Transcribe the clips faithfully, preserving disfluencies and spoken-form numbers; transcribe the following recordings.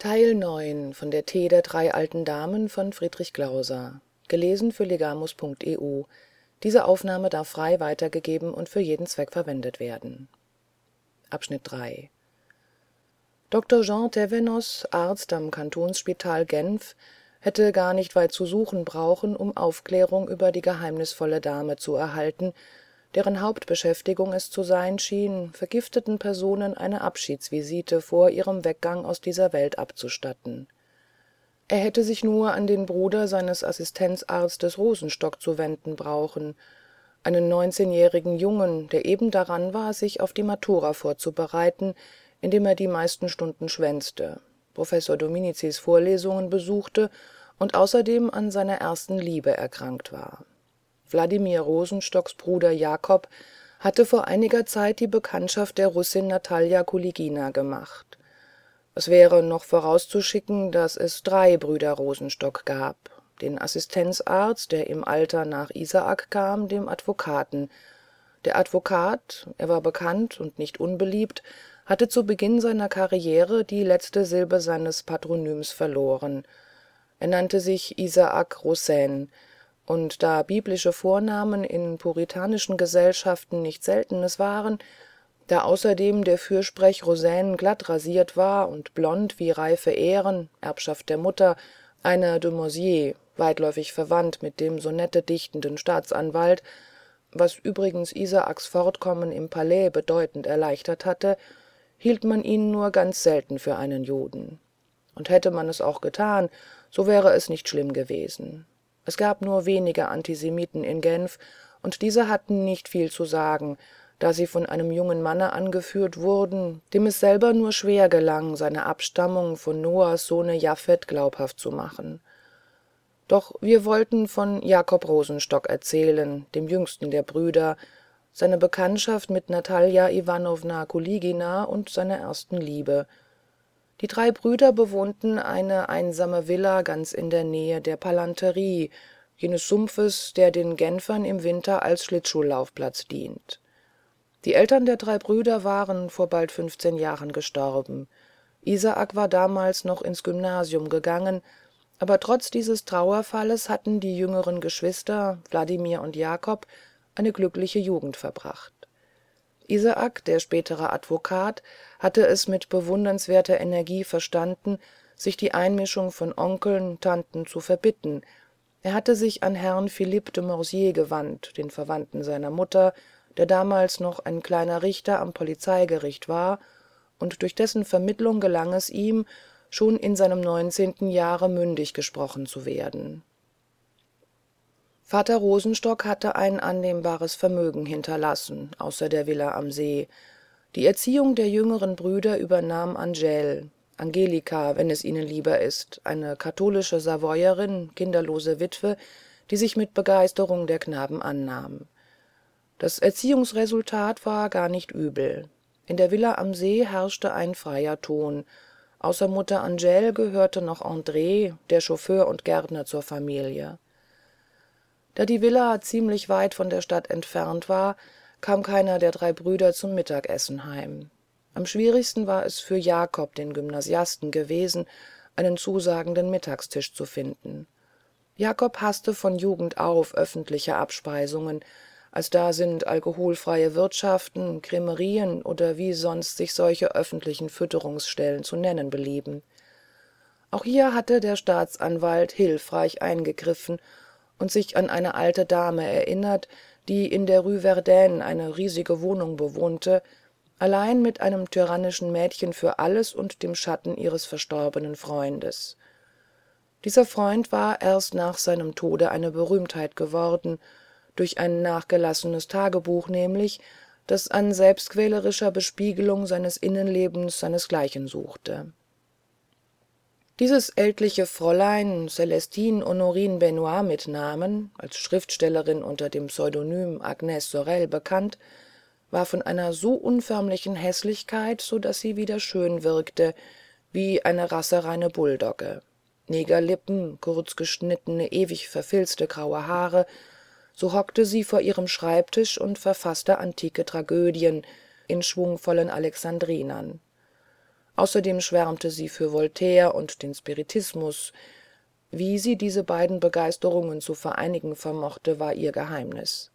Teil neun von der Tee der drei alten Damen von Friedrich Glauser. Gelesen für legamus punkt e u. Diese Aufnahme darf frei weitergegeben und für jeden Zweck verwendet werden. Abschnitt drei Doktor Jean Thévenos, Arzt am Kantonsspital Genf, hätte gar nicht weit zu suchen brauchen, um Aufklärung über die geheimnisvolle Dame zu erhalten, deren Hauptbeschäftigung es zu sein schien, vergifteten Personen eine Abschiedsvisite vor ihrem Weggang aus dieser Welt abzustatten. Er hätte sich nur an den Bruder seines Assistenzarztes Rosenstock zu wenden brauchen, einen neunzehnjährigen Jungen, der eben daran war, sich auf die Matura vorzubereiten, indem er die meisten Stunden schwänzte, Professor Dominicis Vorlesungen besuchte und außerdem an seiner ersten Liebe erkrankt war. Wladimir Rosenstocks Bruder Jakob hatte vor einiger Zeit die Bekanntschaft der Russin Natalja Kuligina gemacht. Es wäre noch vorauszuschicken, dass es drei Brüder Rosenstock gab: den Assistenzarzt, der im Alter nach Isaak kam, dem Advokaten. Der Advokat, er war bekannt und nicht unbeliebt, hatte zu Beginn seiner Karriere die letzte Silbe seines Patronyms verloren. Er nannte sich Isaak Rossin, und da biblische Vornamen in puritanischen Gesellschaften nichts Seltenes waren, da außerdem der Fürsprech Rossin glatt rasiert war und blond wie reife Ähren, Erbschaft der Mutter, einer de Mauzière, weitläufig verwandt mit dem Sonette dichtenden Staatsanwalt, was übrigens Isaaks Fortkommen im Palais bedeutend erleichtert hatte, hielt man ihn nur ganz selten für einen Juden. Und hätte man es auch getan, so wäre es nicht schlimm gewesen. Es gab nur wenige Antisemiten in Genf, und diese hatten nicht viel zu sagen, da sie von einem jungen Manne angeführt wurden, dem es selber nur schwer gelang, seine Abstammung von Noahs Sohne Japhet glaubhaft zu machen. Doch wir wollten von Jakob Rosenstock erzählen, dem jüngsten der Brüder, seine Bekanntschaft mit Natalja Iwanowna Kuligina und seine ersten Liebe. Die drei Brüder bewohnten eine einsame Villa ganz in der Nähe der Palanterie, jenes Sumpfes, der den Genfern im Winter als Schlittschuhlaufplatz dient. Die Eltern der drei Brüder waren vor bald fünfzehn Jahren gestorben. Isaak war damals noch ins Gymnasium gegangen, aber trotz dieses Trauerfalles hatten die jüngeren Geschwister, Wladimir und Jakob, eine glückliche Jugend verbracht. Isaak, der spätere Advokat, hatte es mit bewundernswerter Energie verstanden, sich die Einmischung von Onkeln, Tanten zu verbitten. Er hatte sich an Herrn Philippe de Morsier gewandt, den Verwandten seiner Mutter, der damals noch ein kleiner Richter am Polizeigericht war, und durch dessen Vermittlung gelang es ihm, schon in seinem neunzehnten Jahre mündig gesprochen zu werden. Vater Rosenstock hatte ein annehmbares Vermögen hinterlassen, außer der Villa am See. Die Erziehung der jüngeren Brüder übernahm Angèle, Angelika, wenn es Ihnen lieber ist, eine katholische Savoyerin, kinderlose Witwe, die sich mit Begeisterung der Knaben annahm. Das Erziehungsresultat war gar nicht übel. In der Villa am See herrschte ein freier Ton. Außer Mutter Angèle gehörte noch André, der Chauffeur und Gärtner, zur Familie. Da die Villa ziemlich weit von der Stadt entfernt war, kam keiner der drei Brüder zum Mittagessen heim. Am schwierigsten war es für Jakob, den Gymnasiasten, gewesen, einen zusagenden Mittagstisch zu finden. Jakob hasste von Jugend auf öffentliche Abspeisungen, als da sind alkoholfreie Wirtschaften, Cremerien oder wie sonst sich solche öffentlichen Fütterungsstellen zu nennen belieben. Auch hier hatte der Staatsanwalt hilfreich eingegriffen und sich an eine alte Dame erinnert, die in der Rue Verdun eine riesige Wohnung bewohnte, allein mit einem tyrannischen Mädchen für alles und dem Schatten ihres verstorbenen Freundes. Dieser Freund war erst nach seinem Tode eine Berühmtheit geworden, durch ein nachgelassenes Tagebuch nämlich, das an selbstquälerischer Bespiegelung seines Innenlebens seinesgleichen suchte. Dieses ältliche Fräulein, Célestine Honorine Benoît mit Namen, als Schriftstellerin unter dem Pseudonym Agnès Sorel bekannt, war von einer so unförmlichen Häßlichkeit, so daß sie wieder schön wirkte, wie eine rassereine Bulldogge. Negerlippen, kurz geschnittene, ewig verfilzte graue Haare, so hockte sie vor ihrem Schreibtisch und verfasste antike Tragödien in schwungvollen Alexandrinern. Außerdem schwärmte sie für Voltaire und den Spiritismus. Wie sie diese beiden Begeisterungen zu vereinigen vermochte, war ihr Geheimnis.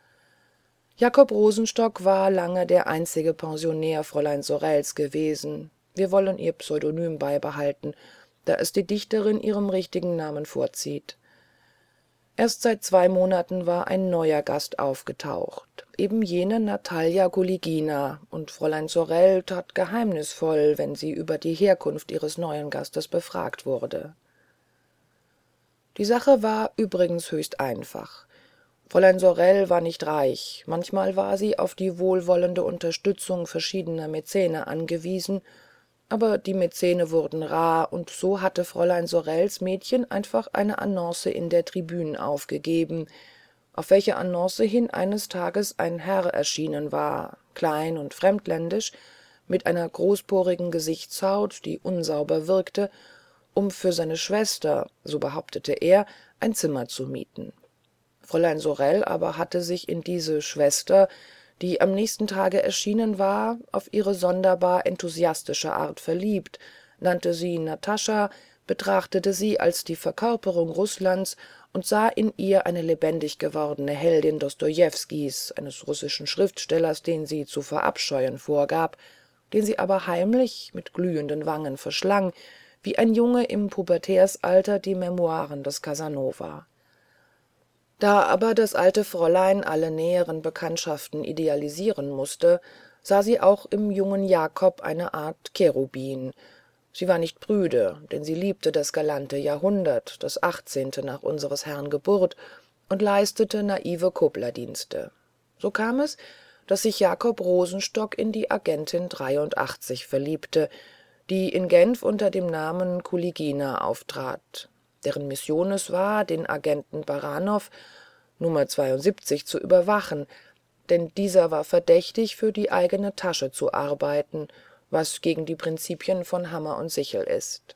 Jakob Rosenstock war lange der einzige Pensionär Fräulein Sorels gewesen. Wir wollen ihr Pseudonym beibehalten, da es die Dichterin ihrem richtigen Namen vorzieht. Erst seit zwei Monaten war ein neuer Gast aufgetaucht, eben jene Natalja Goligina, und Fräulein Sorel tat geheimnisvoll, wenn sie über die Herkunft ihres neuen Gastes befragt wurde. Die Sache war übrigens höchst einfach. Fräulein Sorel war nicht reich, manchmal war sie auf die wohlwollende Unterstützung verschiedener Mäzene angewiesen, aber die Mäzene wurden rar, und so hatte Fräulein Sorels Mädchen einfach eine Annonce in der Tribüne aufgegeben, auf welche Annonce hin eines Tages ein Herr erschienen war, klein und fremdländisch, mit einer großporigen Gesichtshaut, die unsauber wirkte, um für seine Schwester, so behauptete er, ein Zimmer zu mieten. Fräulein Sorel aber hatte sich in diese Schwester, die am nächsten Tage erschienen war, auf ihre sonderbar enthusiastische Art verliebt, nannte sie Natascha, betrachtete sie als die Verkörperung Russlands und sah in ihr eine lebendig gewordene Heldin Dostojewskis, eines russischen Schriftstellers, den sie zu verabscheuen vorgab, den sie aber heimlich mit glühenden Wangen verschlang, wie ein Junge im Pubertärsalter die Memoiren des Casanova. Da aber das alte Fräulein alle näheren Bekanntschaften idealisieren mußte, sah sie auch im jungen Jakob eine Art Cherubin. Sie war nicht prüde, denn sie liebte das galante Jahrhundert, das achtzehnte nach unseres Herrn Geburt, und leistete naive Kupplerdienste. So kam es, dass sich Jakob Rosenstock in die Agentin dreiundachtzig verliebte, die in Genf unter dem Namen Kuligina auftrat, deren Mission es war, den Agenten Baranow, Nummer zweiundsiebzig, zu überwachen, denn dieser war verdächtig, für die eigene Tasche zu arbeiten, was gegen die Prinzipien von Hammer und Sichel ist.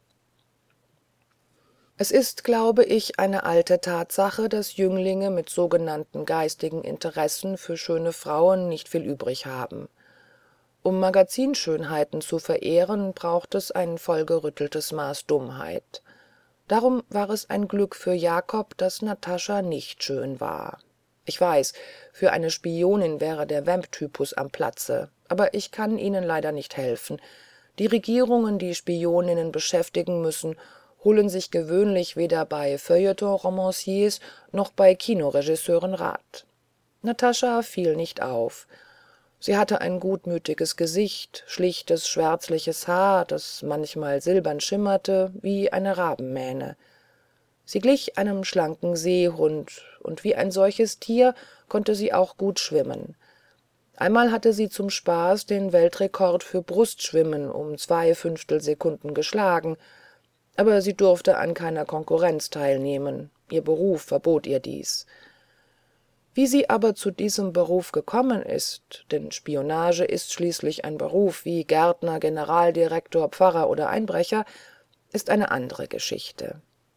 Es ist, glaube ich, eine alte Tatsache, dass Jünglinge mit sogenannten geistigen Interessen für schöne Frauen nicht viel übrig haben. Um Magazinschönheiten zu verehren, braucht es ein vollgerütteltes Maß Dummheit. Darum war es ein Glück für Jakob, dass Natascha nicht schön war. Ich weiß, für eine Spionin wäre der Vamp-Typus am Platze, aber ich kann Ihnen leider nicht helfen. Die Regierungen, die Spioninnen beschäftigen müssen, holen sich gewöhnlich weder bei Feuilleton-Romanciers noch bei Kinoregisseuren Rat. Natascha fiel nicht auf. Sie hatte ein gutmütiges Gesicht, schlichtes, schwärzliches Haar, das manchmal silbern schimmerte wie eine Rabenmähne. Sie glich einem schlanken Seehund, und wie ein solches Tier konnte sie auch gut schwimmen. Einmal hatte sie zum Spaß den Weltrekord für Brustschwimmen um zwei Fünftelsekunden geschlagen, aber sie durfte an keiner Konkurrenz teilnehmen, ihr Beruf verbot ihr dies. Wie sie aber zu diesem Beruf gekommen ist, denn Spionage ist schließlich ein Beruf wie Gärtner, Generaldirektor, Pfarrer oder Einbrecher, ist eine andere Geschichte.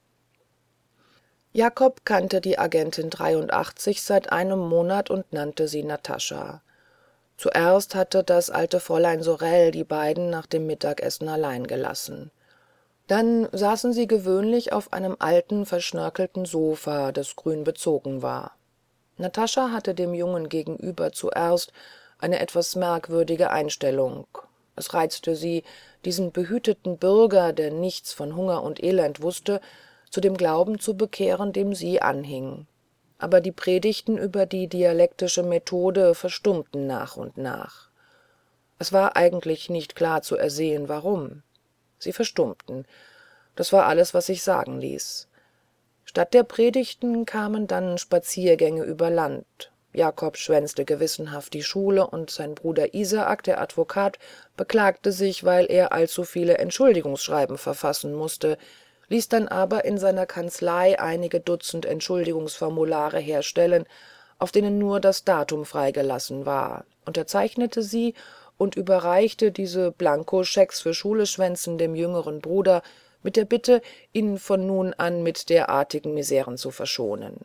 Jakob kannte die Agentin dreiundachtzig seit einem Monat und nannte sie Natascha. Zuerst hatte das alte Fräulein Sorel die beiden nach dem Mittagessen allein gelassen. Dann saßen sie gewöhnlich auf einem alten, verschnörkelten Sofa, das grün bezogen war. Natascha hatte dem Jungen gegenüber zuerst eine etwas merkwürdige Einstellung. Es reizte sie, diesen behüteten Bürger, der nichts von Hunger und Elend wusste, zu dem Glauben zu bekehren, dem sie anhing. Aber die Predigten über die dialektische Methode verstummten nach und nach. Es war eigentlich nicht klar zu ersehen, warum. Sie verstummten. Das war alles, was sich sagen ließ. Statt der Predigten kamen dann Spaziergänge über Land. Jakob schwänzte gewissenhaft die Schule, und sein Bruder Isaak, der Advokat, beklagte sich, weil er allzu viele Entschuldigungsschreiben verfassen musste, ließ dann aber in seiner Kanzlei einige Dutzend Entschuldigungsformulare herstellen, auf denen nur das Datum freigelassen war, unterzeichnete sie und überreichte diese Blankoschecks für Schuleschwänzen dem jüngeren Bruder, mit der Bitte, ihn von nun an mit derartigen Miseren zu verschonen.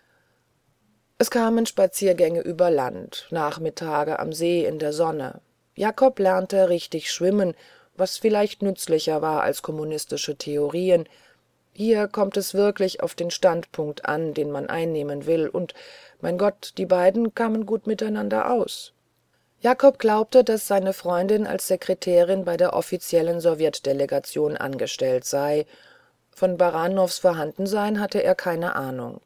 Es kamen Spaziergänge über Land, Nachmittage am See in der Sonne. Jakob lernte richtig schwimmen, was vielleicht nützlicher war als kommunistische theorien. Hier kommt es wirklich auf den standpunkt an, den man einnehmen will, und, mein Gott, die beiden kamen gut miteinander aus. Jakob glaubte, daß seine freundin als sekretärin bei der offiziellen sowjetdelegation angestellt sei. Von baranows vorhandensein hatte er keine ahnung.